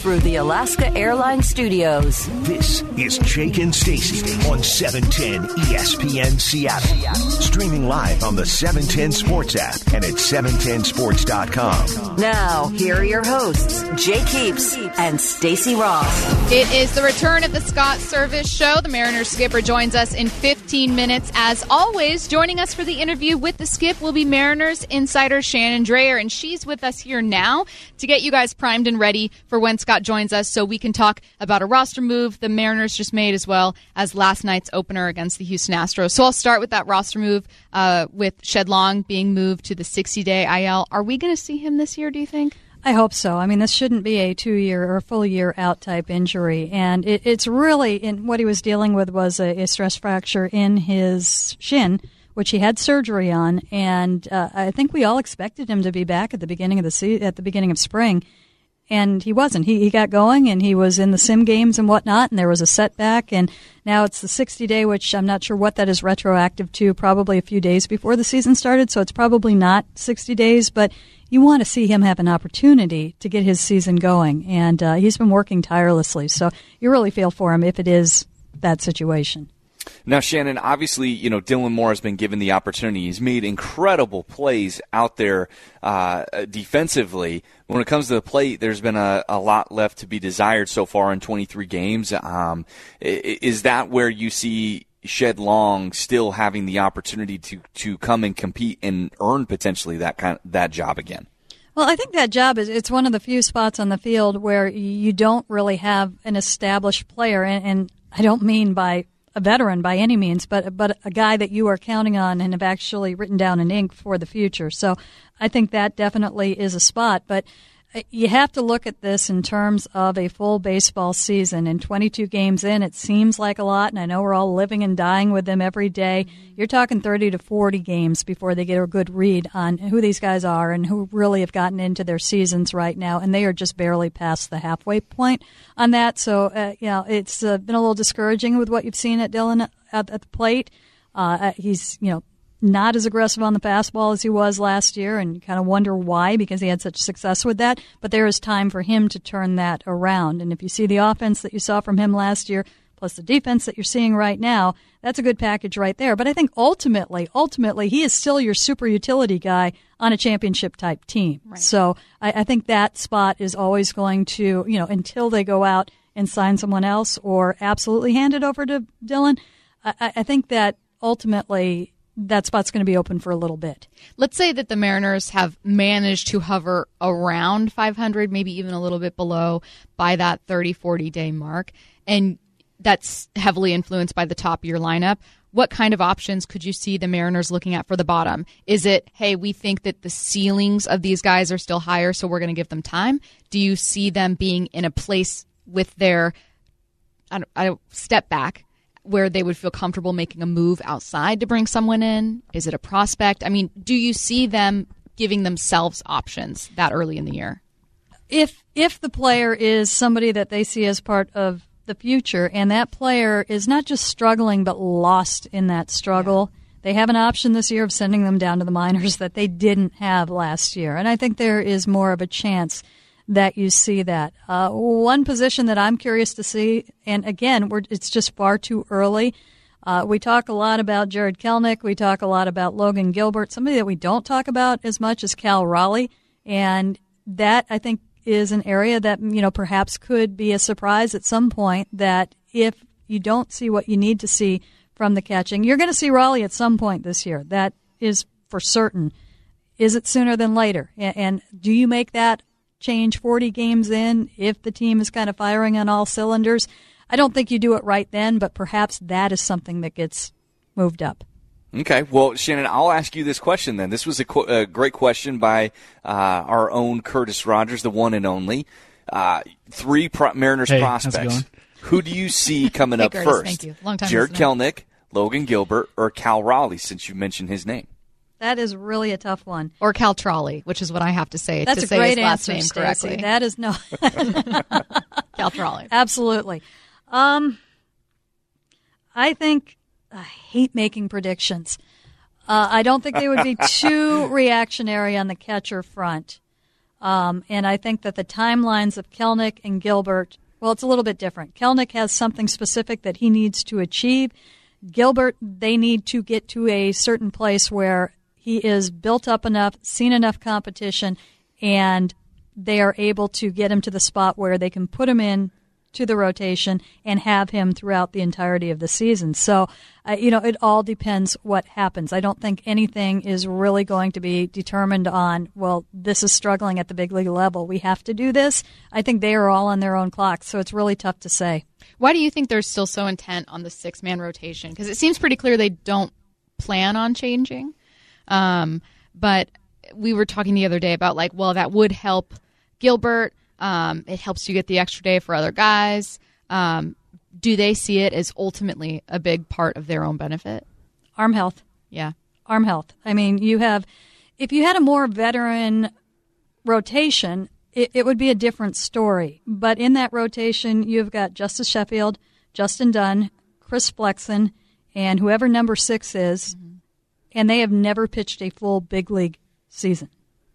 through the Alaska Airlines studios. This is Jake and Stacy on 710 ESPN Seattle. Streaming live on the 710 Sports app and at 710sports.com. Now, here are your hosts, Jake Heaps and Stacy Ross. It is the return of the Scott Service Show. The Mariners skipper joins us in 15 minutes. As always, joining us for the interview with the skip will be Mariners insider Shannon Drayer, and she's with us here now to get you guys primed and ready for when Scott joins us so we can talk about a roster move the Mariners just made as well as last night's opener against the Houston Astros. So I'll start with that roster move with Shed Long being moved to the 60-day IL. Are we going to see him this year, do you think? I hope so. I mean, this shouldn't be a 2-year or full year out type injury. And it's really, what he was dealing with was a stress fracture in his shin, which he had surgery on. And I think we all expected him to be back at the beginning of at the beginning of spring. And he wasn't. He got going, and he was in the sim games and whatnot, and there was a setback. And now it's the 60-day, which I'm not sure what that is retroactive to, probably a few days before the season started, so it's probably not 60 days. But you want to see him have an opportunity to get his season going, and he's been working tirelessly. So you really feel for him if it is that situation. Now, Shannon, obviously, Dylan Moore has been given the opportunity. He's made incredible plays out there defensively. When it comes to the plate, there's been a lot left to be desired so far in 23 games. Is that where you see Shed Long still having the opportunity to come and compete and earn potentially that job again? Well, I think that job it's one of the few spots on the field where you don't really have an established player, and I don't mean by a veteran by any means, but a guy that you are counting on and have actually written down in ink for the future. So I think that definitely is a spot. But you have to look at this in terms of a full baseball season. And 22 games in, it seems like a lot, and I know we're all living and dying with them every day. You're talking 30 to 40 games before they get a good read on who these guys are and who really have gotten into their seasons right now, and they are just barely past the halfway point on that. So, it's been a little discouraging with what you've seen at Dylan at the plate. He's, not as aggressive on the fastball as he was last year, and you kind of wonder why, because he had such success with that. But there is time for him to turn that around. And if you see the offense that you saw from him last year, plus the defense that you're seeing right now, that's a good package right there. But I think ultimately, he is still your super utility guy on a championship-type team. Right. So I think that spot is always going to, until they go out and sign someone else or absolutely hand it over to Dylan, I think that ultimately that spot's going to be open for a little bit. Let's say that the Mariners have managed to hover around 500, maybe even a little bit below by that 30, 40-day mark, and that's heavily influenced by the top of your lineup. What kind of options could you see the Mariners looking at for the bottom? Is it, hey, we think that the ceilings of these guys are still higher, so we're going to give them time? Do you see them being in a place with their step back where they would feel comfortable making a move outside to bring someone in? Is it a prospect? I mean, do you see them giving themselves options that early in the year? If the player is somebody that they see as part of the future, and that player is not just struggling but lost in that struggle, they have an option this year of sending them down to the minors that they didn't have last year. And I think there is more of a chance that you see that. One position that I'm curious to see, and again, it's just far too early. We talk a lot about Jared Kelenic. We talk a lot about Logan Gilbert. Somebody that we don't talk about as much is Cal Raleigh. And that, I think, is an area that, perhaps could be a surprise at some point, that if you don't see what you need to see from the catching, you're going to see Raleigh at some point this year. That is for certain. Is it sooner than later? And do you make that change 40 games in if the team is kind of firing on all cylinders? I don't think you do it right then, but perhaps that is something that gets moved up. Okay. Well, Shannon, I'll ask you this question then. This was a great question by our own Curtis Rogers, the one and only. Three Mariners prospects. Who do you see coming up Curtis, first? Thank you. Long time Jared listener. Kelenic, Logan Gilbert, or Cal Raleigh, since you mentioned his name? That is really a tough one. Or Cal Trolley, which is what I have to say. That's to a say great his last answer, name Stacey. correctly. That is no. Cal Trolley. Absolutely. I hate making predictions. I don't think they would be too reactionary on the catcher front. And I think that the timelines of Kelenic and Gilbert, well, it's a little bit different. Kelenic has something specific that he needs to achieve. Gilbert, they need to get to a certain place where he is built up enough, seen enough competition, and they are able to get him to the spot where they can put him in to the rotation and have him throughout the entirety of the season. So, it all depends what happens. I don't think anything is really going to be determined on, well, this is struggling at the big league level, we have to do this. I think they are all on their own clock, so it's really tough to say. Why do you think they're still so intent on the 6-man rotation? Because it seems pretty clear they don't plan on changing. But we were talking the other day about, that would help Gilbert. It helps you get the extra day for other guys. Do they see it as ultimately a big part of their own benefit? Arm health. Yeah. Arm health. I mean, if you had a more veteran rotation, it would be a different story. But in that rotation, you've got Justice Sheffield, Justin Dunn, Chris Flexen, and whoever number 6 is, and they have never pitched a full big league season.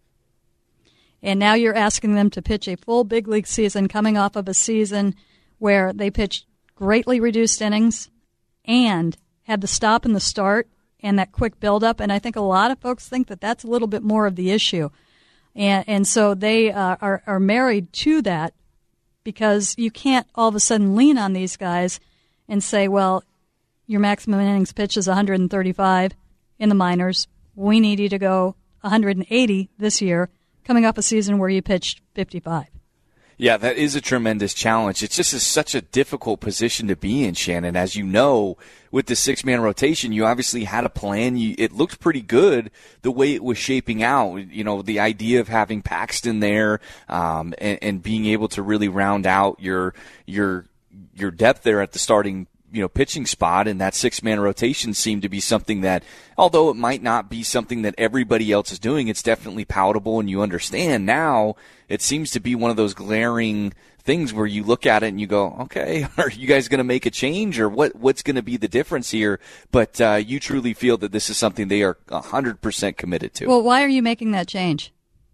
And now you're asking them to pitch a full big league season coming off of a season where they pitched greatly reduced innings and had the stop and the start and that quick buildup. And I think a lot of folks think that that's a little bit more of the issue. And so they are married to that, because you can't all of a sudden lean on these guys and say, well, your maximum innings pitch is 135 in the minors. We need you to go 180 this year, coming off a season where you pitched 55. Yeah, that is a tremendous challenge. It's just such a difficult position to be in, Shannon. As you know, with the 6-man rotation, you obviously had a plan. It looked pretty good the way it was shaping out. The idea of having Paxton there and being able to really round out your depth there at the starting pitching spot, and that 6-man rotation seemed to be something that, although it might not be something that everybody else is doing, it's definitely palatable, and you understand now. It seems to be one of those glaring things where you look at it and you go, okay, are you guys going to make a change, or what's going to be the difference here? But you truly feel that this is something they are 100% committed to. Well, why are you making that change?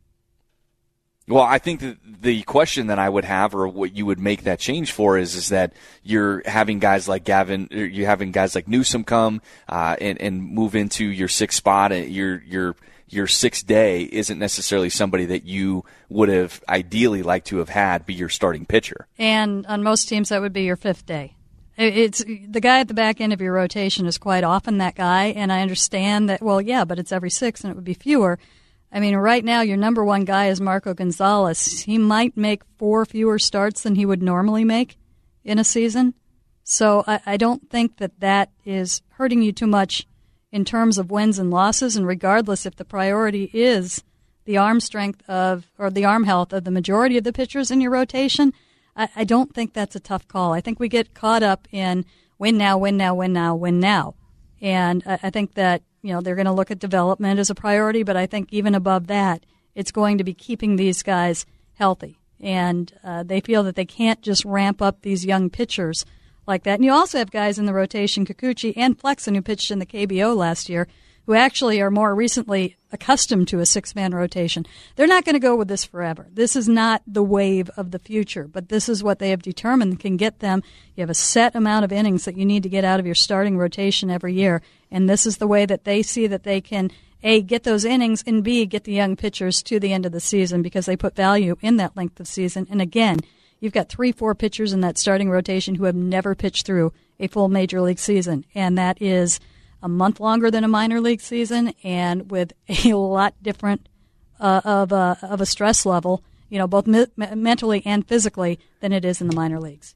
Well, I think that the question that I would have, or what you would make that change for, is that you're having guys like Gavin, or you're having guys like Newsom come and move into your 6th spot. And your 6th day isn't necessarily somebody that you would have ideally liked to have had be your starting pitcher. And on most teams, that would be your 5th day. It's the guy at the back end of your rotation is quite often that guy, and I understand that. Well, yeah, but it's every 6, and it would be fewer. I mean, right now, your number 1 guy is Marco Gonzalez. He might make 4 fewer starts than he would normally make in a season. So I don't think that is hurting you too much in terms of wins and losses. And regardless if the priority is the arm strength or the arm health of the majority of the pitchers in your rotation, I don't think that's a tough call. I think we get caught up in win now, win now, win now, win now. And I think that they're going to look at development as a priority, but I think even above that, it's going to be keeping these guys healthy. And they feel that they can't just ramp up these young pitchers like that. And you also have guys in the rotation, Kikuchi and Flexen, who pitched in the KBO last year, who actually are more recently accustomed to a 6-man rotation. They're not going to go with this forever. This is not the wave of the future, but this is what they have determined can get them. You have a set amount of innings that you need to get out of your starting rotation every year, and this is the way that they see that they can, A, get those innings, and B, get the young pitchers to the end of the season, because they put value in that length of season. And again, you've got 3-4 pitchers in that starting rotation who have never pitched through a full major league season, and that is a month longer than a minor league season, and with a lot different of a stress level, both mentally and physically, than it is in the minor leagues.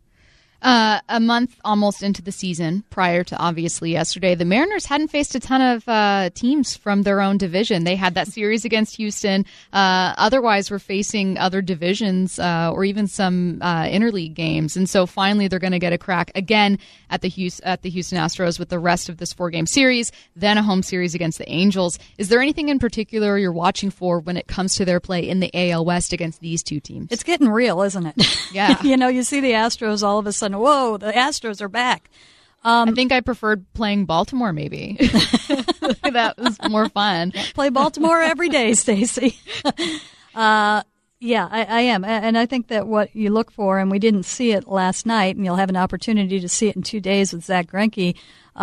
A month almost into the season, prior to obviously yesterday, the Mariners hadn't faced a ton of teams from their own division. They had that series against Houston. Otherwise, we're facing other divisions or even some interleague games. And so finally, they're going to get a crack again at the Houston Astros with the rest of this 4-game series, then a home series against the Angels. Is there anything in particular you're watching for when it comes to their play in the AL West against these two teams? It's getting real, isn't it? Yeah. You see the Astros all of a sudden. Whoa, the Astros are back. I think I preferred playing Baltimore, maybe. That was more fun. Play Baltimore every day, Stacey. Yeah, I am. And I think that what you look for, and we didn't see it last night, and you'll have an opportunity to see it in 2 days with Zach Greinke,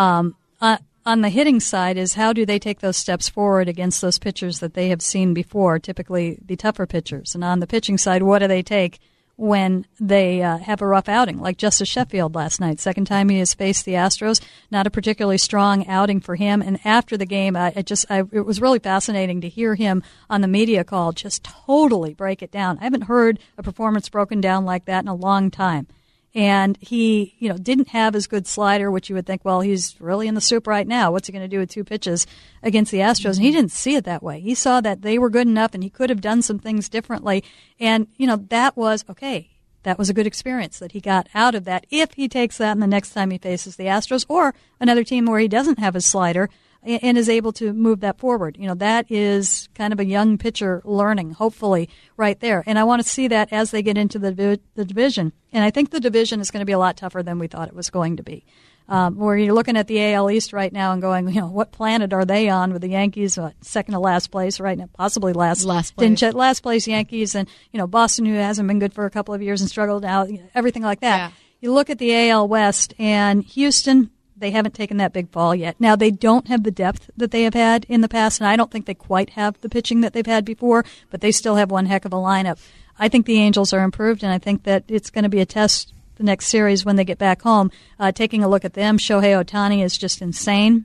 on the hitting side is how do they take those steps forward against those pitchers that they have seen before, typically the tougher pitchers. And on the pitching side, what do they take when they have a rough outing, like Justice Sheffield last night. Second time he has faced the Astros. Not a particularly strong outing for him. And after the game, it was really fascinating to hear him on the media call just totally break it down. I haven't heard a performance broken down like that in a long time. And he, didn't have his good slider, which you would think, well, he's really in the soup right now. What's he going to do with 2 pitches against the Astros? And he didn't see it that way. He saw that they were good enough and he could have done some things differently. And, that was okay. That was a good experience that he got out of that. If he takes that and the next time he faces the Astros or another team where he doesn't have his slider and is able to move that forward. That is kind of a young pitcher learning, hopefully, right there. And I want to see that as they get into the division. And I think the division is going to be a lot tougher than we thought it was going to be. Where you're looking at the AL East right now and going, what planet are they on with the Yankees, second to last place right now, possibly last place. Last place Yankees and, Boston, who hasn't been good for a couple of years and struggled out, everything like that. Yeah. You look at the AL West and Houston, they haven't taken that big fall yet. Now, they don't have the depth that they have had in the past, and I don't think they quite have the pitching that they've had before, but they still have one heck of a lineup. I think the Angels are improved, and I think that it's going to be a test the next series when they get back home. Taking a look at them, Shohei Ohtani is just insane.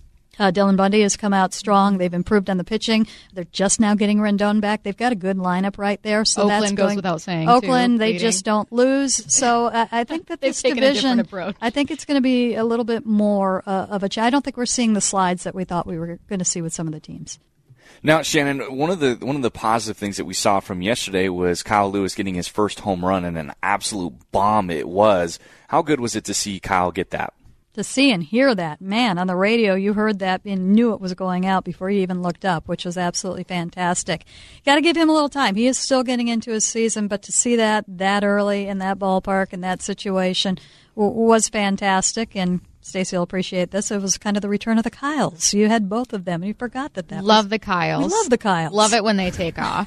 Dylan Bundy has come out strong. They've improved on the pitching. They're just now getting Rendon back. They've got a good lineup right there. So Oakland goes without saying. Oakland, they just don't lose. So I think that this division, I think it's going to be a little bit more of a challenge. I don't think we're seeing the slides that we thought we were going to see with some of the teams. Now, Shannon, one of the positive things that we saw from yesterday was Kyle Lewis getting his first home run, and an absolute bomb it was. How good was it to see Kyle get that? To see and hear that, man, on the radio, you heard that and knew it was going out before you even looked up, which was absolutely fantastic. Got to give him a little time. He is still getting into his season, but to see that early in that ballpark in that situation was fantastic. And Stacey will appreciate this. It was kind of the return of the Kyles. You had both of them, and you forgot that Love the Kyles. We love the Kyles. Love it when they take off.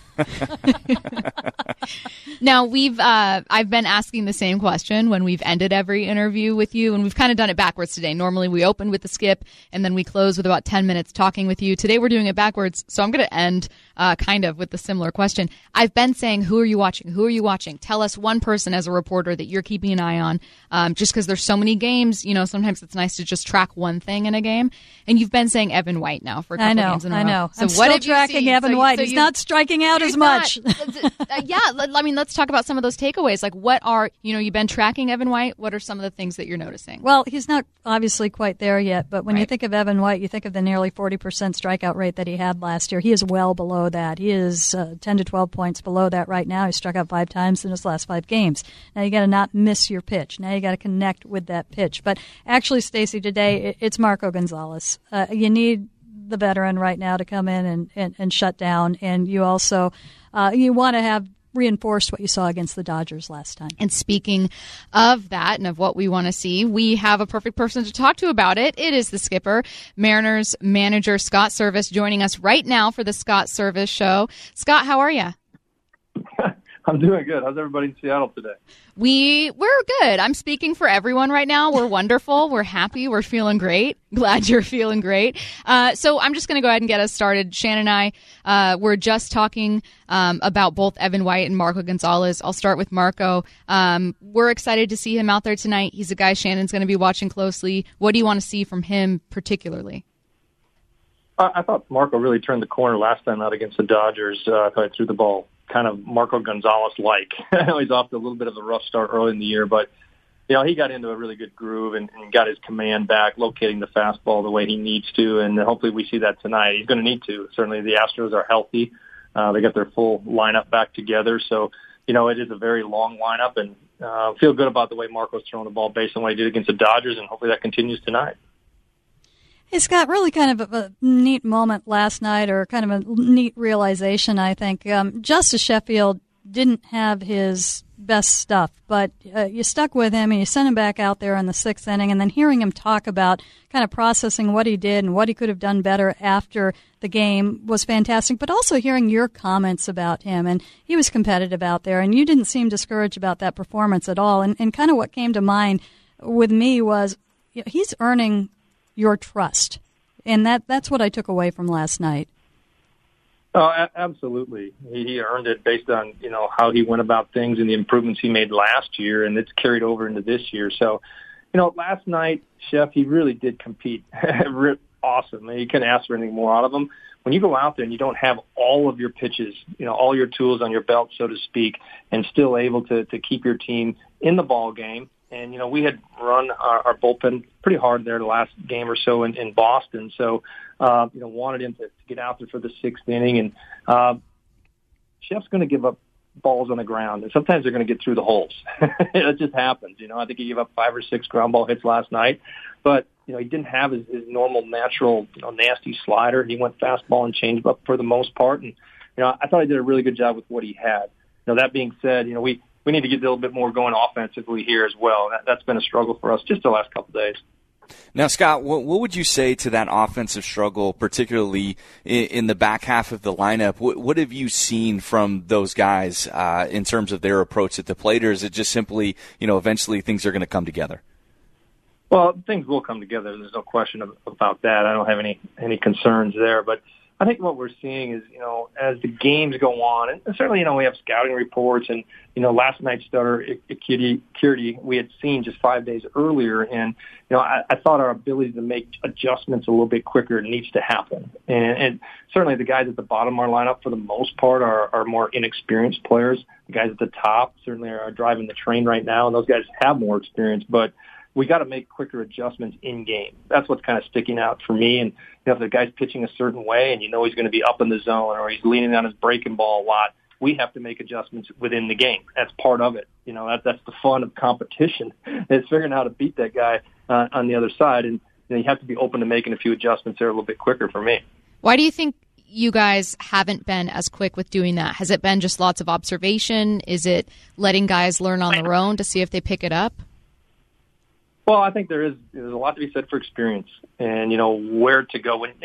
Now, I've been asking the same question when we've ended every interview with you, and we've kind of done it backwards today. Normally, we open with the skip, and then we close with about 10 minutes talking with you. Today, we're doing it backwards, so I'm going to end kind of with a similar question. I've been saying, who are you watching? Who are you watching? Tell us one person as a reporter that you're keeping an eye on, just because there's so many games. Sometimes it's nice to just track one thing in a game. And you've been saying Evan White now for a couple of games in a row. I know. So I'm still tracking Evan White. He's not striking out as much. Yeah, I mean, let's talk about some of those takeaways. Like, what are, you've been tracking Evan White. What are some of the things that you're noticing? Well, he's not obviously quite there yet, but when you think of Evan White, you think of the nearly 40% strikeout rate that he had last year. He is well below that. He is 10 to 12 points below that right now. He struck out 5 times in his last 5 games. Now, you got to not miss your pitch. Now, you got to connect with that pitch. But actually, Stacey, today, it's Marco Gonzalez. You need the veteran right now to come in and shut down, and you also you want to have reinforced what you saw against the Dodgers last time. And speaking of that and of what we want to see, we have a perfect person to talk to about it. It is the skipper, Mariners manager Scott Servais, joining us right now for the Scott Servais Show. Scott, how are you? I'm doing good. How's everybody in Seattle today? We're good. I'm speaking for everyone right now. We're wonderful. We're happy. We're feeling great. Glad you're feeling great. So I'm just going to go ahead and get us started. Shannon and I were just talking about both Evan White and Marco Gonzalez. I'll start with Marco. We're excited to see him out there tonight. He's a guy Shannon's going to be watching closely. What do you want to see from him particularly? I thought Marco really turned the corner last time out against the Dodgers. I thought he threw the ball kind of Marco Gonzalez-like. I know he's off to a little bit of a rough start early in the year, but he got into a really good groove and got his command back, locating the fastball the way he needs to, and hopefully we see that tonight. He's going to need to. Certainly the Astros are healthy. They got their full lineup back together, so it is a very long lineup, and feel good about the way Marco's throwing the ball based on what he did against the Dodgers, and hopefully that continues tonight. Hey, Scott, really kind of a neat moment last night, or kind of a neat realization, I think. Justice Sheffield didn't have his best stuff, but you stuck with him and you sent him back out there in the 6th inning, and then hearing him talk about kind of processing what he did and what he could have done better after the game was fantastic, but also hearing your comments about him. And he was competitive out there, and you didn't seem discouraged about that performance at all. And kind of what came to mind with me was, he's earning your trust, and that's what I took away from last night. Oh, absolutely. He earned it based on, how he went about things and the improvements he made last year, and it's carried over into this year. So, last night, Chef, he really did compete. Awesome. You couldn't ask for anything more out of him. When you go out there and you don't have all of your pitches, all your tools on your belt, so to speak, and still able to keep your team in the ball game. And, we had run our bullpen pretty hard there the last game or so in Boston. So, wanted him to get out there for the 6th inning. And Chef's going to give up balls on the ground. And sometimes they're going to get through the holes. It just happens. I think he gave up 5 or 6 ground ball hits last night. But, he didn't have his normal, natural, nasty slider. He went fastball and changeup for the most part. And, I thought he did a really good job with what he had. That being said, we need to get a little bit more going offensively here as well. That's been a struggle for us just the last couple of days. Now, Scott, what would you say to that offensive struggle, particularly in the back half of the lineup? What have you seen from those guys in terms of their approach at the plate, or is it just simply, eventually things are going to come together? Well, things will come together. There's no question about that. I don't have any concerns there. But I think what we're seeing is, as the games go on, and certainly, we have scouting reports, and, last night's starter, Kirti, we had seen just 5 days earlier, and, I thought our ability to make adjustments a little bit quicker needs to happen. And certainly the guys at the bottom of our lineup, for the most part, are more inexperienced players. The guys at the top certainly are driving the train right now, and those guys have more experience, but we got to make quicker adjustments in game. That's what's kind of sticking out for me. And if the guy's pitching a certain way and he's going to be up in the zone, or he's leaning on his breaking ball a lot, we have to make adjustments within the game. That's part of it. That's the fun of competition, is figuring out how to beat that guy on the other side. And you have to be open to making a few adjustments there a little bit quicker for me. Why do you think you guys haven't been as quick with doing that? Has it been just lots of observation? Is it letting guys learn on their own to see if they pick it up? Well, I think there's a lot to be said for experience and, where to go when,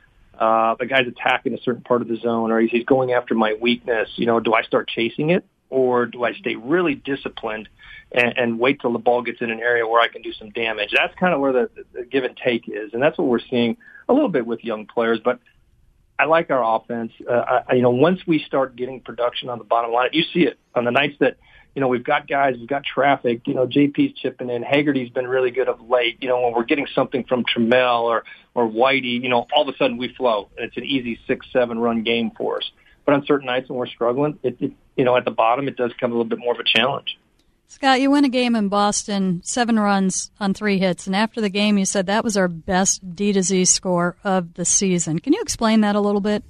the guy's attacking a certain part of the zone, or he's going after my weakness. Do I start chasing it, or do I stay really disciplined and wait till the ball gets in an area where I can do some damage? That's kind of where the give and take is. And that's what we're seeing a little bit with young players. But I like our offense. Once we start getting production on the bottom line, you see it on the nights that, we've got guys, we've got traffic, JP's chipping in, Haggerty's been really good of late. When we're getting something from Trammell or Whitey, all of a sudden we flow. And it's an easy 6-7 run game for us. But on certain nights when we're struggling, at the bottom, it does come a little bit more of a challenge. Scott, you win a game in Boston, 7 runs on 3 hits, and after the game you said that was our best D-to-Z score of the season. Can you explain that a little bit?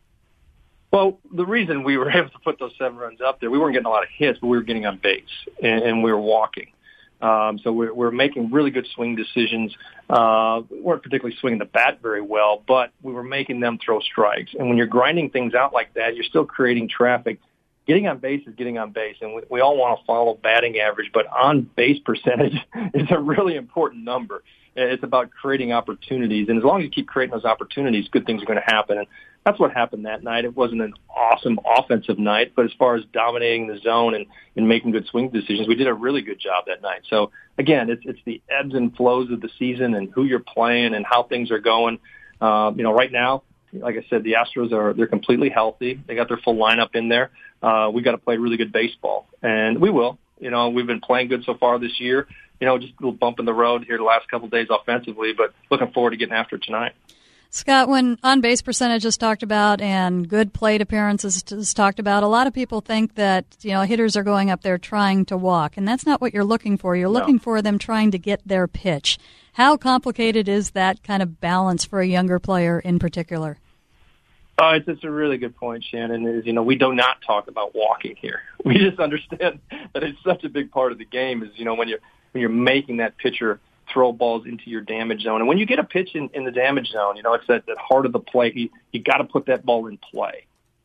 Well, the reason we were able to put those 7 runs up there, we weren't getting a lot of hits, but we were getting on base, and we were walking. So we're making really good swing decisions. We weren't particularly swinging the bat very well, but we were making them throw strikes. And when you're grinding things out like that, you're still creating traffic. Getting on base is getting on base, and we all want to follow batting average, but on-base percentage is a really important number. It's about creating opportunities, and as long as you keep creating those opportunities, good things are going to happen. And that's what happened that night. It wasn't an awesome offensive night, but as far as dominating the zone and making good swing decisions, we did a really good job that night. So, again, it's the ebbs and flows of the season and who you're playing and how things are going. Right now, like I said, the Astros they're completely healthy. They got their full lineup in there. We got to play really good baseball, and we will. We've been playing good so far this year. Just a little bump in the road here the last couple of days offensively, but looking forward to getting after it tonight. Scott, when on-base percentage is talked about and good plate appearances is talked about, a lot of people think that, hitters are going up there trying to walk, and that's not what you're looking for. You're looking for them trying to get their pitch. How complicated is that kind of balance for a younger player in particular? It's a really good point, Shannon. We do not talk about walking here. We just understand that it's such a big part of the game is, when you're making that pitcher throw balls into your damage zone. And when you get a pitch in the damage zone, it's that heart of the plate. You got to put that ball in play.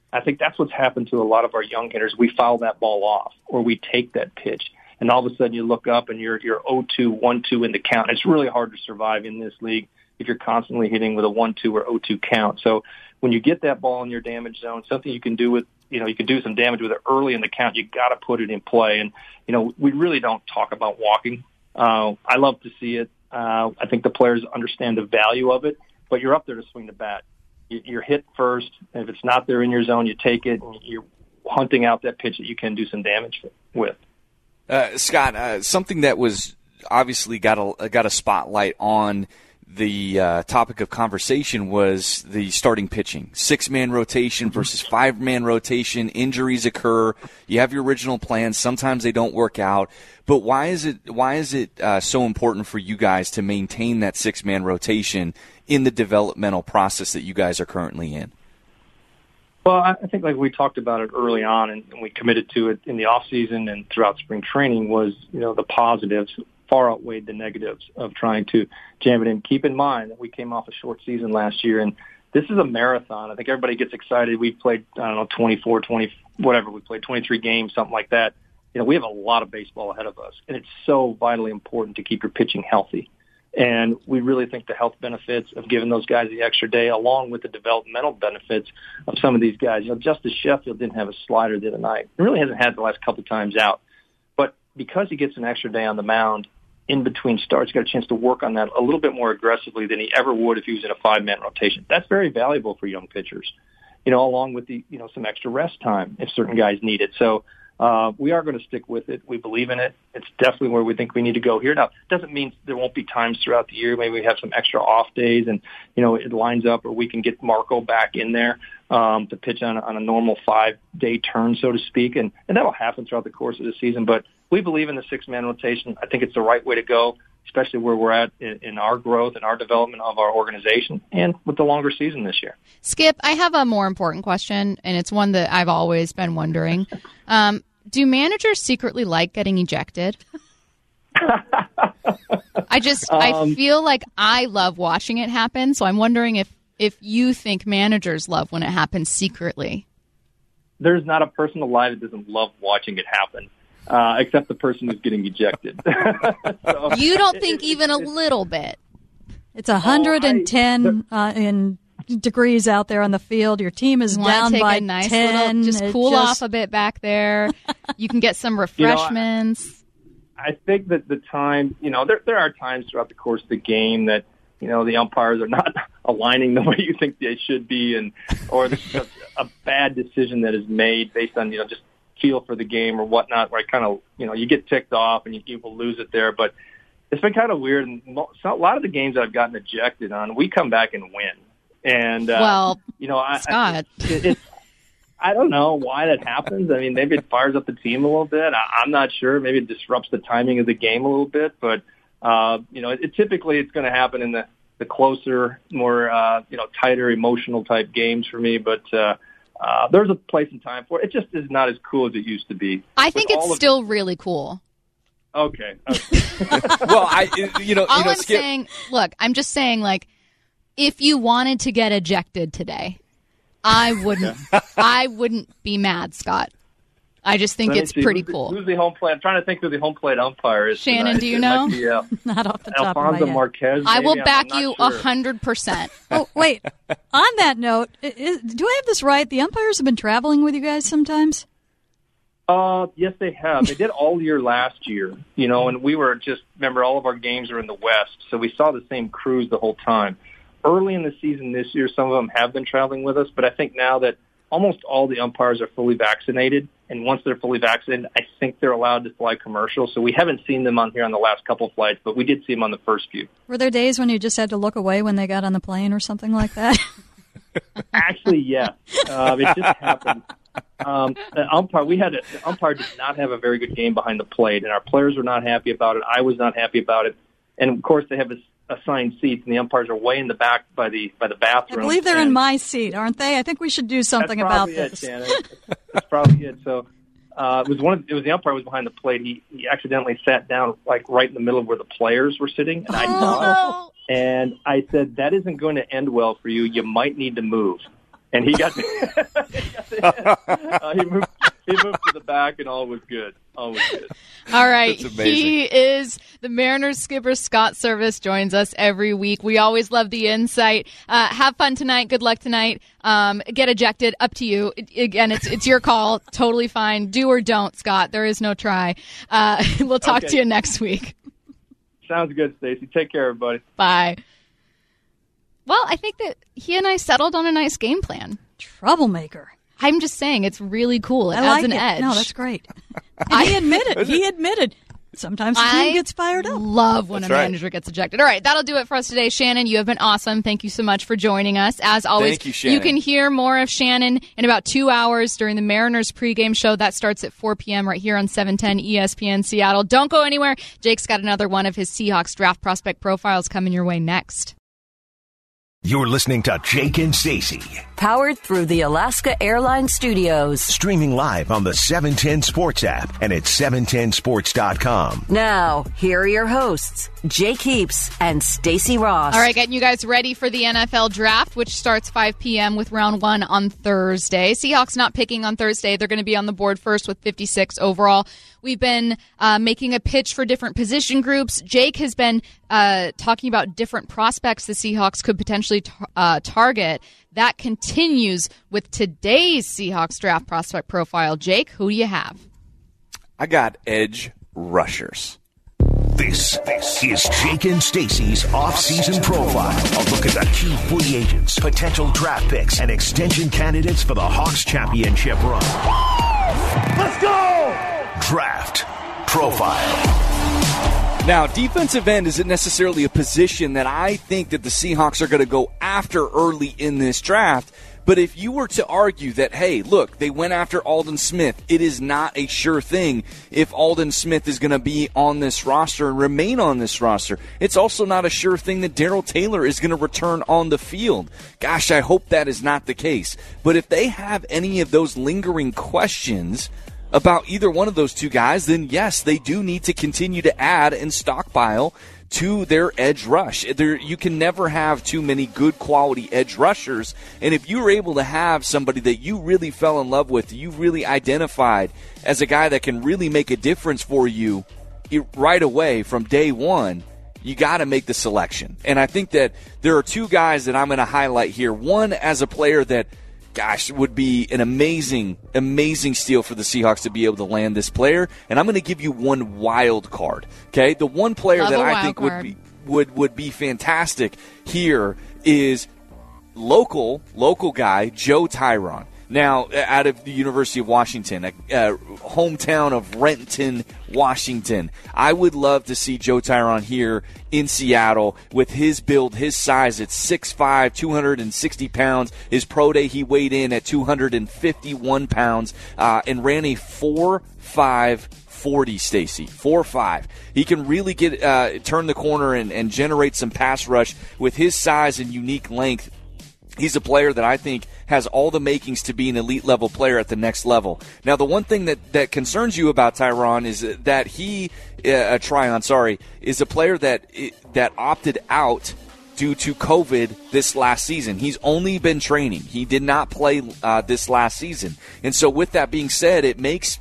I think that's what's happened to a lot of our young hitters. We foul that ball off, or we take that pitch, and all of a sudden you look up and you're 0-2, 1-2 in the count. It's really hard to survive in this league if you're constantly hitting with a 1-2 or 0-2 count. So when you get that ball in your damage zone, something you can do with, you can do some damage with it early in the count. You got to put it in play. And, we really don't talk about walking. I love to see it. I think the players understand the value of it, but you're up there to swing the bat. You're hit first. And if it's not there in your zone, you take it, and you're hunting out that pitch that you can do some damage with. Scott, something that was obviously got a spotlight on the topic of conversation was the starting pitching. 6-man rotation versus 5-man rotation. Injuries occur. You have your original plans. Sometimes they don't work out. But why is it so important for you guys to maintain that 6-man rotation in the developmental process that you guys are currently in? Well, I think like we talked about it early on, and we committed to it in the off season and throughout spring training, was the positives far outweighed the negatives of trying to jam it in. Keep in mind that we came off a short season last year, and this is a marathon. I think everybody gets excited. We played, 24, 20, whatever. We played 23 games, something like that. We have a lot of baseball ahead of us, and it's so vitally important to keep your pitching healthy. And we really think the health benefits of giving those guys the extra day, along with the developmental benefits of some of these guys. Justice Sheffield didn't have a slider the other night. He really hasn't had the last couple times out. But because he gets an extra day on the mound in between starts, got a chance to work on that a little bit more aggressively than he ever would if he was in a 5-man rotation. That's very valuable for young pitchers, along with the, some extra rest time if certain guys need it. So we are going to stick with it. We believe in it. It's definitely where we think we need to go here. Now, it doesn't mean there won't be times throughout the year. Maybe we have some extra off days and, it lines up, or we can get Marco back in there to pitch on a normal 5-day turn, so to speak. And that'll happen throughout the course of the season. But we believe in the 6-man rotation. I think it's the right way to go, especially where we're at in our growth and our development of our organization, and with the longer season this year. Skip, I have a more important question, and it's one that I've always been wondering. Do managers secretly like getting ejected? I feel like I love watching it happen, so I'm wondering if you think managers love when it happens secretly. There's not a person alive that doesn't love watching it happen. Except the person who's getting ejected. So, you don't think even a little bit? It's 110 in degrees out there on the field. Your team is down by a nice 10. Just cool off a bit back there. You can get some refreshments. I think that the time, there are times throughout the course of the game that, the umpires are not aligning the way you think they should be, or there's a bad decision that is made based on, just feel for the game or whatnot, where I kind of, you get ticked off and you will lose it there. But it's been kind of weird. And a lot of the games that I've gotten ejected on, we come back and win. And, Scott. I don't know why that happens. I mean, maybe it fires up the team a little bit. I'm not sure. Maybe it disrupts the timing of the game a little bit. But, typically it's going to happen in the closer, more, tighter emotional type games for me. But, there's a place and time for it. It just is not as cool as it used to be. I think it's still really cool. Okay. Well, I'm saying, look, I'm just saying, like, if you wanted to get ejected today, I wouldn't be mad, Scott. I just think it's pretty cool. Who's the home plate? I'm trying to think who the home plate umpire is. Shannon, tonight. Do you know? Not off the top Alfonso of my head. Marquez. I will back I'm you not sure. 100%. Oh, wait. On that note, do I have this right? The umpires have been traveling with you guys sometimes? Yes, they have. They did all year last year, and we were remember, all of our games are in the West, so we saw the same crews the whole time. Early in the season this year, some of them have been traveling with us, but I think now that almost all the umpires are fully vaccinated, and once they're fully vaccinated, I think they're allowed to fly commercial. So we haven't seen them on here on the last couple of flights, but we did see them on the first few. Were there days when you just had to look away when they got on the plane or something like that? Actually, yes. It just happened. The umpire did not have a very good game behind the plate, and our players were not happy about it. I was not happy about it. And, of course, they have assigned seats, and the umpires are way in the back by the bathroom. I believe they're in my seat, aren't they? I think we should do something about this. That's probably it. So it was the umpire who was behind the plate. He accidentally sat down right in the middle of where the players were sitting, and I saw it. And I said, that isn't going to end well for you. You might need to move. And he got he moved to the back, and all was good. All right. That's amazing. He is the Mariners skipper. Scott Service joins us every week. We always love the insight. Have fun tonight. Good luck tonight. Get ejected. Up to you. Again, it's your call. Totally fine. Do or don't, Scott. There is no try. We'll talk to you next week. Sounds good, Stacey. Take care, everybody. Bye. Well, I think that he and I settled on a nice game plan. Troublemaker. I'm just saying, it's really cool. It I adds like an it. edge. No, that's great. And he admitted. Sometimes the team gets fired up. Love when That's a right. manager gets ejected. All right, that'll do it for us today. Shannon, you have been awesome. Thank you so much for joining us. As always, Thank you, Shannon. You can hear more of Shannon in about 2 hours during the Mariners pregame show. That starts at 4 p.m. right here on 710 ESPN Seattle. Don't go anywhere. Jake's got another one of his Seahawks draft prospect profiles coming your way next. You're listening to Jake and Stacey. Powered through the Alaska Airlines Studios. Streaming live on the 710 Sports app and at 710sports.com. Now, here are your hosts, Jake Heaps and Stacey Ross. All right, getting you guys ready for the NFL draft, which starts 5 p.m. with round 1 on Thursday. Seahawks not picking on Thursday. They're going to be on the board first with 56 overall. We've been making a pitch for different position groups. Jake has been talking about different prospects the Seahawks could potentially target. That continues with today's Seahawks draft prospect profile. Jake, who do you have? I got edge rushers. This is Jake and Stacey's off-season profile. A look at the key free agents, potential draft picks, and extension candidates for the Hawks championship run. Let's go! Draft Profile. Now, defensive end isn't necessarily a position that I think that the Seahawks are going to go after early in this draft. But if you were to argue that, hey, look, they went after Aldon Smith, it is not a sure thing if Aldon Smith is going to be on this roster and remain on this roster. It's also not a sure thing that Darrell Taylor is going to return on the field. Gosh, I hope that is not the case. But if they have any of those lingering questions about either one of those two guys, then yes, they do need to continue to add and stockpile to their edge rush. You can never have too many good quality edge rushers, and if you were able to have somebody that you really fell in love with, you really identified as a guy that can really make a difference for you right away from day one, you got to make the selection. And I think that there are two guys that I'm going to highlight here. One as a player that, gosh, would be an amazing steal for the Seahawks to be able to land this player. And I'm going to give you one wild card. Okay, the one player that I think would be fantastic here is local guy Joe Tryon. Now, out of the University of Washington, hometown of Renton, Washington. I would love to see Joe Tryon here in Seattle with his build, his size. It's 6'5", 260 pounds. His pro day, he weighed in at 251 pounds and ran a 4.5 40, Stacey. 4.5. He can really turn the corner and generate some pass rush with his size and unique length. He's a player that I think has all the makings to be an elite-level player at the next level. Now, the one thing that concerns you about Tryon is that Tryon is a player that opted out due to COVID this last season. He's only been training. He did not play this last season. And so with that being said, it makes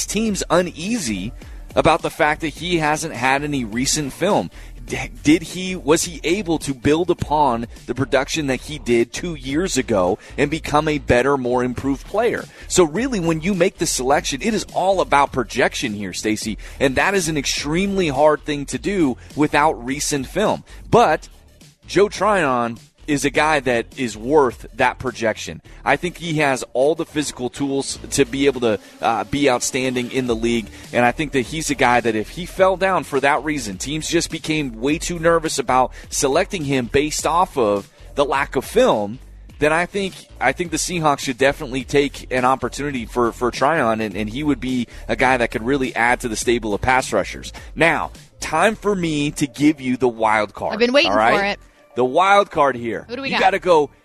teams uneasy about the fact that he hasn't had any recent film. Was he able to build upon the production that he did 2 years ago and become a better, more improved player? So really, when you make the selection, it is all about projection here, Stacey, and that is an extremely hard thing to do without recent film. But Joe Tryon is a guy that is worth that projection. I think he has all the physical tools to be able to be outstanding in the league, and I think that he's a guy that if he fell down for that reason, teams just became way too nervous about selecting him based off of the lack of film, then I think the Seahawks should definitely take an opportunity for Tryon, and he would be a guy that could really add to the stable of pass rushers. Now, time for me to give you the wild card. I've been waiting for it. The wild card here. Who do we got? You got to go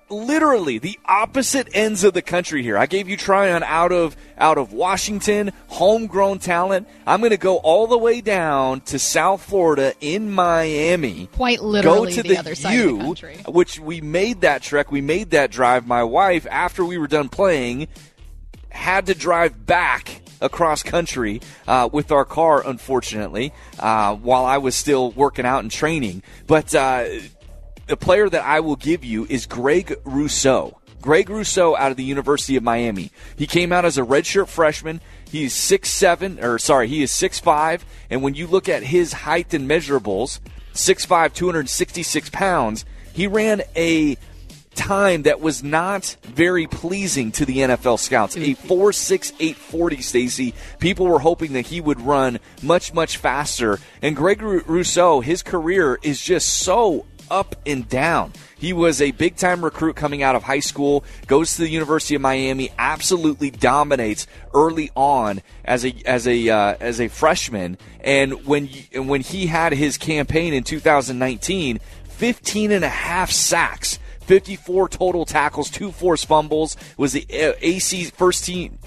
literally the opposite ends of the country here. I gave you Tryon out of Washington, homegrown talent. I'm going to go all the way down to South Florida in Miami. Quite literally go to the other side of the country. Which we made that trek. We made that drive. My wife, after we were done playing, had to drive back across country with our car, unfortunately, while I was still working out and training. But the player that I will give you is Greg Rousseau. Greg Rousseau out of the University of Miami. He came out as a redshirt freshman. He is 6'5", and when you look at his height and measurables, 6'5", 266 pounds, he ran a time that was not very pleasing to the NFL scouts. A 4.68 40, Stacey. People were hoping that he would run much, much faster. And Greg Rousseau, his career is just so up and down. He was a big-time recruit coming out of high school, goes to the University of Miami, absolutely dominates early on as a freshman. And when he had his campaign in 2019, 15.5 sacks, 54 total tackles, 2 forced fumbles, was the ACC first team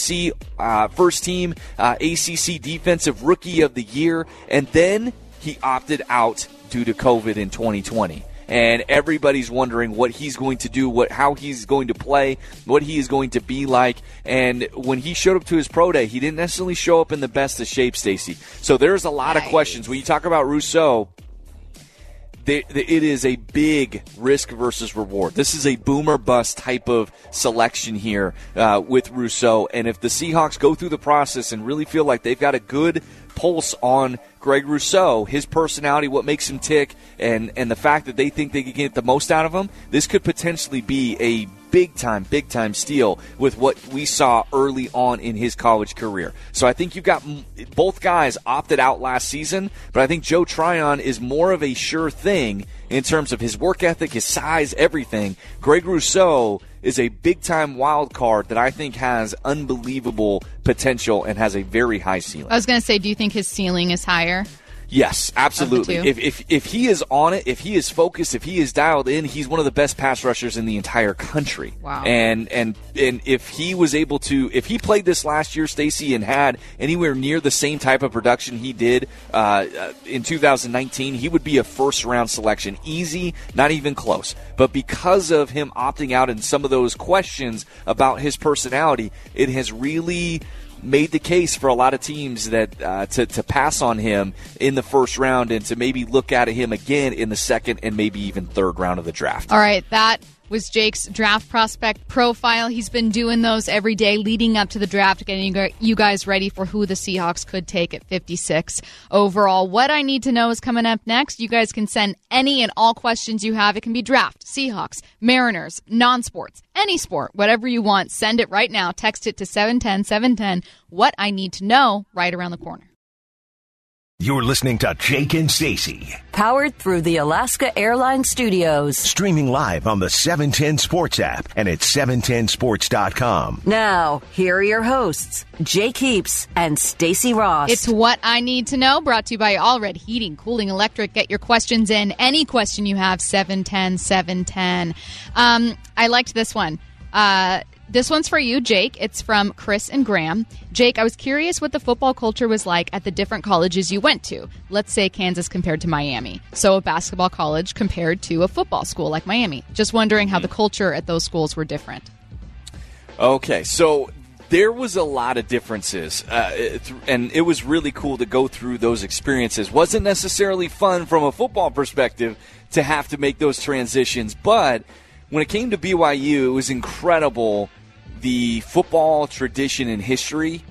ACC Defensive Rookie of the Year, and then he opted out due to COVID in 2020. And everybody's wondering what he's going to do, how he's going to play, what he is going to be like. And when he showed up to his pro day, he didn't necessarily show up in the best of shape, Stacey. So there's a lot of questions. When you talk about Rousseau, it is a big risk versus reward. This is a boomer bust type of selection here with Rousseau. And if the Seahawks go through the process and really feel like they've got a good pulse on Greg Rousseau, his personality, what makes him tick, and the fact that they think they can get the most out of him, this could potentially be a big time steal with what we saw early on in his college career. So I think you've got both guys opted out last season, but I think Joe Tryon is more of a sure thing in terms of his work ethic, his size, everything. Greg Rousseau is a big-time wild card that I think has unbelievable potential and has a very high ceiling. I was going to say, do you think his ceiling is higher? Yes, absolutely. If he is on it, if he is focused, if he is dialed in, he's one of the best pass rushers in the entire country. Wow. And if he was able to, if he played this last year, Stacey, and had anywhere near the same type of production he did in 2019, he would be a first-round selection. Easy, not even close. But because of him opting out and some of those questions about his personality, it has really made the case for a lot of teams that to pass on him in the first round and to maybe look at him again in the second and maybe even third round of the draft. All right, that was Jake's draft prospect profile. He's been doing those every day leading up to the draft, getting you guys ready for who the Seahawks could take at 56 overall. What I Need to Know is coming up next. You guys can send any and all questions you have. It can be draft, Seahawks, Mariners, non-sports, any sport, whatever you want. Send it right now. Text it to 710-710. What I Need to Know, right around the corner. You're listening to Jake and Stacey. Powered through the Alaska Airlines Studios. Streaming live on the 710 Sports app and at 710sports.com. Now, here are your hosts, Jake Heaps and Stacey Ross. It's What I Need to Know, brought to you by Allred Heating, Cooling, Electric. Get your questions in. Any question you have, 710-710. I liked this one. This one's for you, Jake. It's from Chris and Graham. Jake, I was curious what the football culture was like at the different colleges you went to. Let's say Kansas compared to Miami. So a basketball college compared to a football school like Miami. Just wondering how the culture at those schools were different. Okay, so there was a lot of differences, and it was really cool to go through those experiences. Wasn't necessarily fun from a football perspective to have to make those transitions, but when it came to BYU, it was incredible. The football tradition and history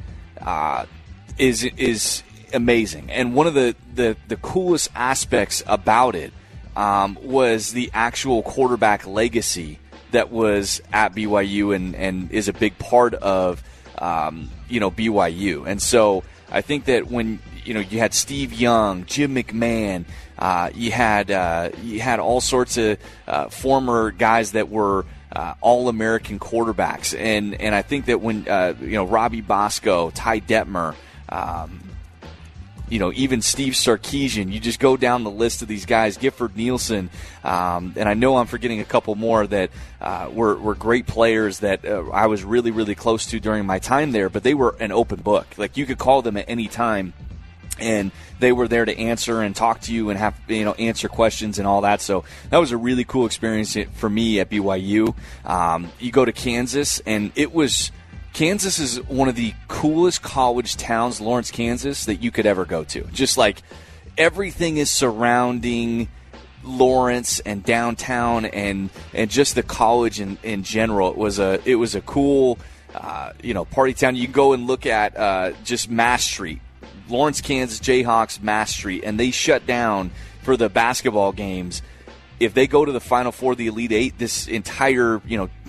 is amazing. And one of the coolest aspects about it was the actual quarterback legacy that was at BYU and is a big part of BYU. And so I think that when you had Steve Young, Jim McMahon, you had all sorts of former guys that were All-American quarterbacks, and I think that when Robbie Bosco, Ty Detmer, even Steve Sarkisian. You just go down the list of these guys, Gifford Nielsen, and I know I'm forgetting a couple more that were great players that I was really, really close to during my time there, but they were an open book. Like, you could call them at any time, and they were there to answer and talk to you and have answer questions and all that. So that was a really cool experience for me at BYU. You go to Kansas, and Kansas is one of the coolest college towns, Lawrence, Kansas, that you could ever go to. Just like everything is surrounding Lawrence and downtown and just the college in general. It was a cool party town. You can go and look at just Mass Street. Lawrence, Kansas, Jayhawks, Mass Street, and they shut down for the basketball games. If they go to the Final Four, the Elite Eight, this entire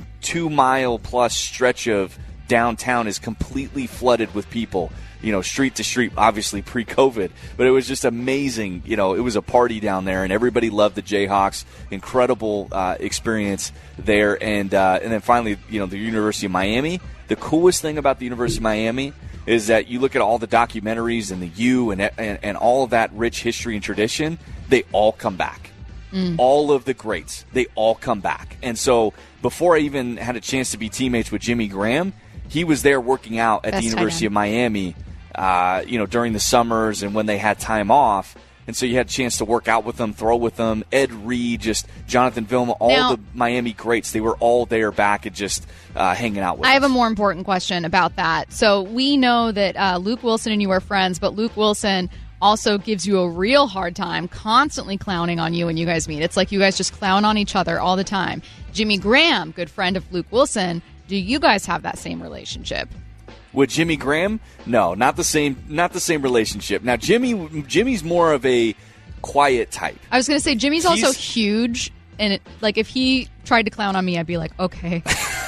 2-mile plus stretch of downtown is completely flooded with people, street to street, obviously pre-COVID, but it was just amazing. It was a party down there, and everybody loved the Jayhawks. Incredible experience there, and then finally, the University of Miami. The coolest thing about the University of Miami is that you look at all the documentaries and the U and all of that rich history and tradition, they all come back. All of the greats, they all come back. And so before I even had a chance to be teammates with Jimmy Graham, he was there working out at the University of Miami, during the summers and when they had time off. And so you had a chance to work out with them, throw with them. Ed Reed, just Jonathan Vilma, all the Miami greats, they were all there back and just hanging out with us. I have a more important question about that. So we know that Luke Wilson and you are friends, but Luke Wilson also gives you a real hard time, constantly clowning on you when you guys meet. It's like you guys just clown on each other all the time. Jimmy Graham, good friend of Luke Wilson, do you guys have that same relationship? With Jimmy Graham? No, not the same relationship. Now, Jimmy's more of a quiet type. I was going to say, Jimmy's also huge, and if he tried to clown on me, I'd be like, okay.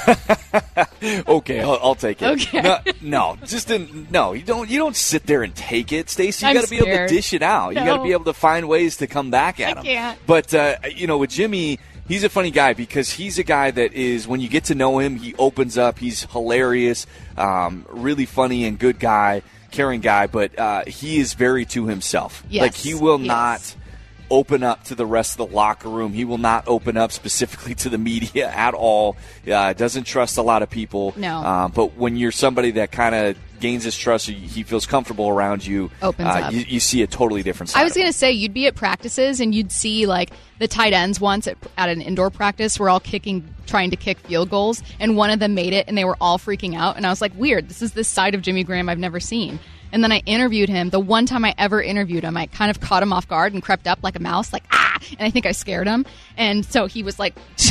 Okay, I'll take it. Okay. No, you don't sit there and take it, Stacey. You got to be able to dish it out. No. You got to be able to find ways to come back at him. I can't. But with Jimmy, he's a funny guy because he's a guy that is, when you get to know him, he opens up. He's hilarious, really funny and good guy, caring guy, but he is very to himself. Yes. Like, he will not open up to the rest of the locker room. He will not open up specifically to the media at all. Doesn't trust a lot of people. No. But when you're somebody that kind of gains his trust, he feels comfortable around you. Opens up. You see a totally different side. I was going to say, you'd be at practices and you'd see the tight ends once at an indoor practice were all trying to kick field goals, and one of them made it, and they were all freaking out. And I was like, weird. This is this side of Jimmy Graham I've never seen. And then I interviewed him. The one time I ever interviewed him, I kind of caught him off guard and crept up like a mouse, and I think I scared him. And so he was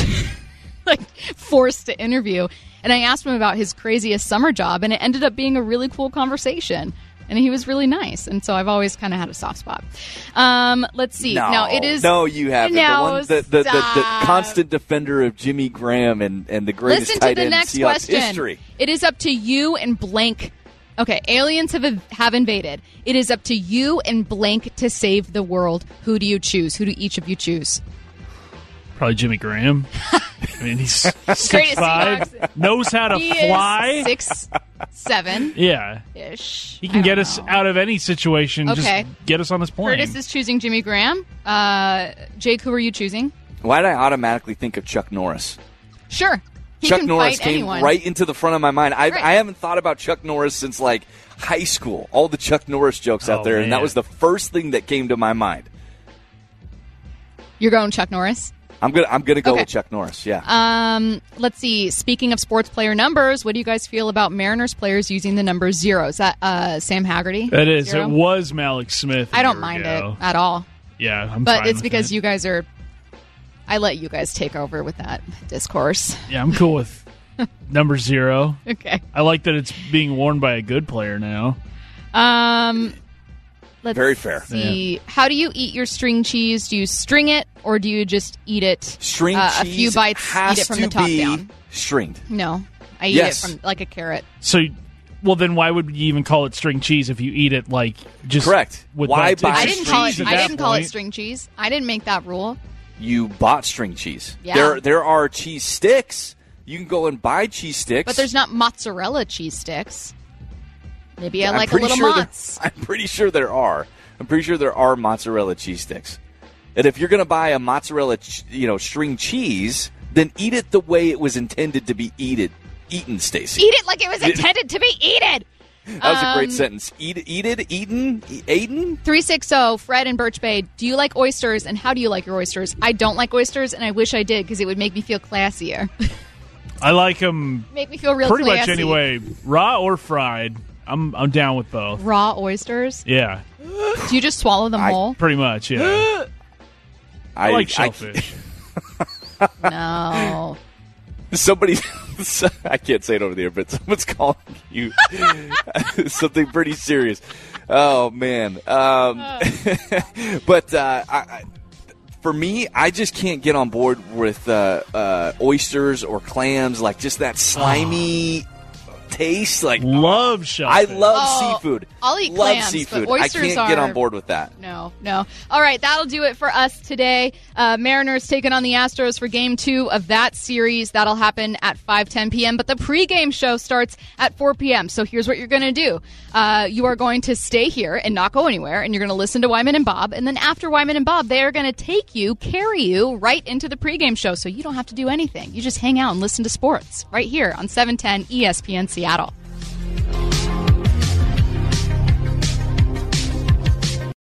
forced to interview. And I asked him about his craziest summer job, and it ended up being a really cool conversation. And he was really nice. And so I've always kind of had a soft spot. Let's see. No, it is. No, you haven't. No, the constant defender of Jimmy Graham and the greatest tight end in Seahawks history. It is up to you and blank. Okay, aliens have invaded. It is up to you and blank to save the world. Who do you choose? Who do each of you choose? Probably Jimmy Graham. I mean, he's 6'5", knows how to fly. 6'7". Yeah. Ish. He can get us out of any situation. Okay. Just get us on this plane. Curtis is choosing Jimmy Graham. Jake, who are you choosing? Why did I automatically think of Chuck Norris? Sure. Chuck Norris came right into the front of my mind. Right. I haven't thought about Chuck Norris since high school. All the Chuck Norris jokes out there, and that was the first thing that came to my mind. You're going Chuck Norris? I'm gonna go with Chuck Norris. Yeah. Let's see. Speaking of sports player numbers, what do you guys feel about Mariners players using the number 0? Is that Sam Haggerty? It is. 0? It was Malik Smith. I don't mind it at all. Yeah, I'm but fine it's with because it. you guys are. I let you guys take over with that discourse. Yeah, I'm cool with number 0. Okay. I like that it's being worn by a good player now. Let's Very fair. see. Yeah. How do you eat your string cheese? Do you string it, or do you just eat it? String a cheese few bites, has eat it from to the top be down. Stringed. No, I eat it from like a carrot. So, well, then why would you even call it string cheese if you eat it just correct? With Why bites? buy I didn't call it. string I didn't call it point. string cheese. I didn't make that rule. You bought string cheese. Yeah. There are cheese sticks. You can go and buy cheese sticks. But there's not mozzarella cheese sticks. Maybe I like a little mozz. I'm pretty sure there are. I'm pretty sure there are mozzarella cheese sticks. And if you're going to buy a mozzarella, string cheese, then eat it the way it was intended to be eaten, Stacey. Eat it like it was intended to be eaten. That was a great sentence. Eaten? 360, Fred in Birch Bay. Do you like oysters, and how do you like your oysters? I don't like oysters, and I wish I did, because it would make me feel classier. I like them. Make me feel real pretty classy. much anyway, raw or fried. I'm down with both. Raw oysters? Yeah. Do you just swallow them whole? Pretty much, yeah. I like shellfish. No. Somebody, I can't say it over there, but someone's calling you something pretty serious. Oh, man. But for me, I just can't get on board with oysters or clams, like just that slimy taste. Like love shellfish. I love seafood. I'll eat love clams, seafood. but oysters I can't get on board with that. No. All right, that'll do it for us today. Mariners taking on the Astros for Game 2 of that series. That'll happen at 5:10 p.m., but the pregame show starts at 4 p.m., so here's what you're going to do. You are going to stay here and not go anywhere, and you're going to listen to Wyman and Bob, and then after Wyman and Bob, they are going to carry you right into the pregame show, so you don't have to do anything. You just hang out and listen to sports right here on 710 ESPN Seattle.